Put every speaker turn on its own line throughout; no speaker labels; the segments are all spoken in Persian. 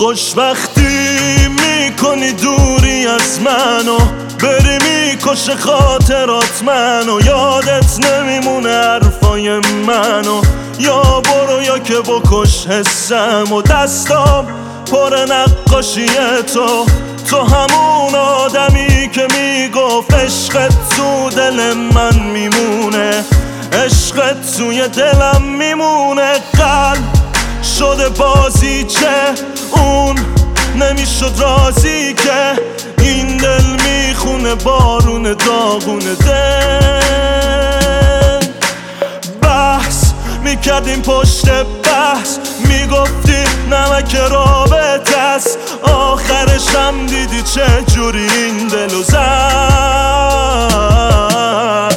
خوشبختی میکنی دوری از منو، بری میکشه خاطرات منو، یادت نمیمونه حرفای منو، یا برو یا که بکش حسم و دستام پر نقاشی تو همون آدمی که میگفت عشقت تو دل من میمونه، عشقت توی دلم میمونه. قلب شده بازیچه، اون نمیشد راضی که این دل میخونه بارون داغونه دل. بحث میکردیم پشت بحث، میگفتی نمک رابطه است، آخرش هم دیدی چه جوری این دلو زد.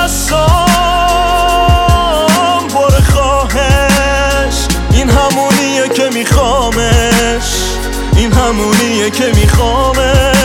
دستام پر خواهش، این همونیه که میخوامش، این همونیه که میخوامش.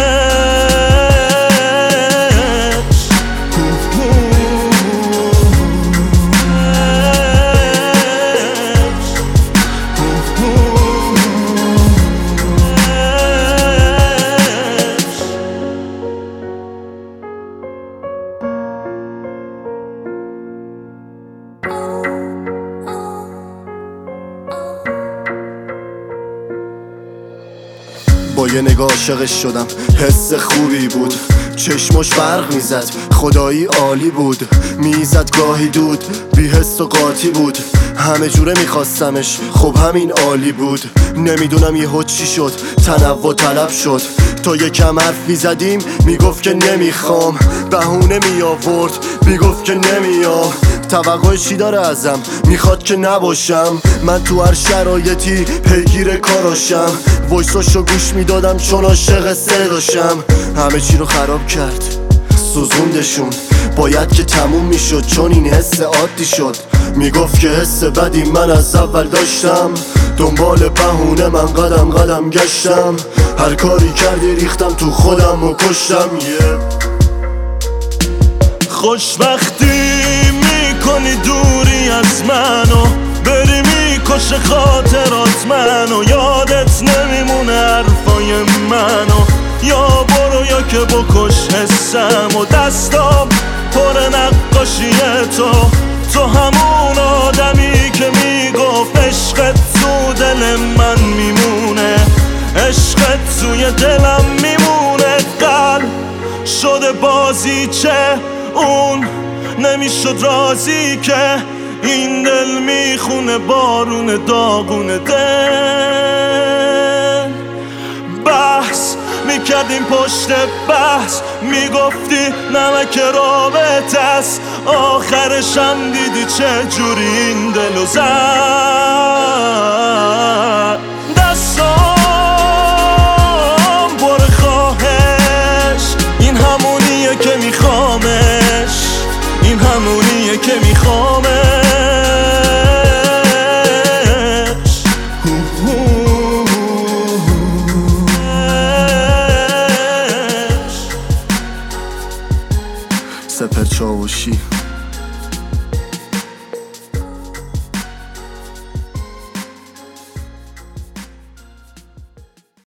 با یه نگاه عاشقش شدم، حس خوبی بود، چشمش برق میزد، خدایی عالی بود، میزد گاهی دود، بی حس و قاطی بود، همه جوره میخواستمش، خب همین عالی بود. نمیدونم یهو چی شد، تنوع طلب شد، تا یکم حرف میزدیم میگفت که نمیخوام، بهونه میآورد میگفت که نمیام. توقع چی داره ازم، میخواد که نباشم، من تو هر شرایطی پیگیر کاراشم، وایساشو گوش میدادم چون عاشق صداشم. همه چی رو خراب کرد، سوزوندشون، باید که تموم میشد چون این حس عادی شد. میگفت که حس بدی من از اول داشتم، دنبال بهونه من قدم قدم گشتم، هر کاری کردی ریختم تو خودم و کشتم.
خوشبختی میکنی دوری از منو، بری میکشه خاطرات منو، یادت نمیمونه حرفای منو، یا برو یا که بکش حسم و دستام پر نقاشی تو همون آدمی که میگفت عشقت تو دل من میمونه، عشقت توی دلم میمونه. قلب شده بازیچه، اون نمیشد راضی که این دل میخونه بارون داغونه دل. بحث میکردیم پشت بحث، میگفتی نمک رابطه است، آخرش هم دیدی چه جوری این دلو زد. دستام پر خواهش، این همونیه که میخوامش، این همونیه که میخوامش.
سپر چاوشی.